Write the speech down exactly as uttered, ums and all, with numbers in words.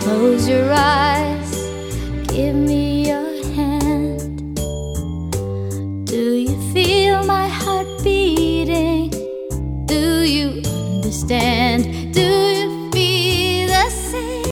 Close your eyes, give me your hand. Do you feel my heart beating? Do you understand? Do you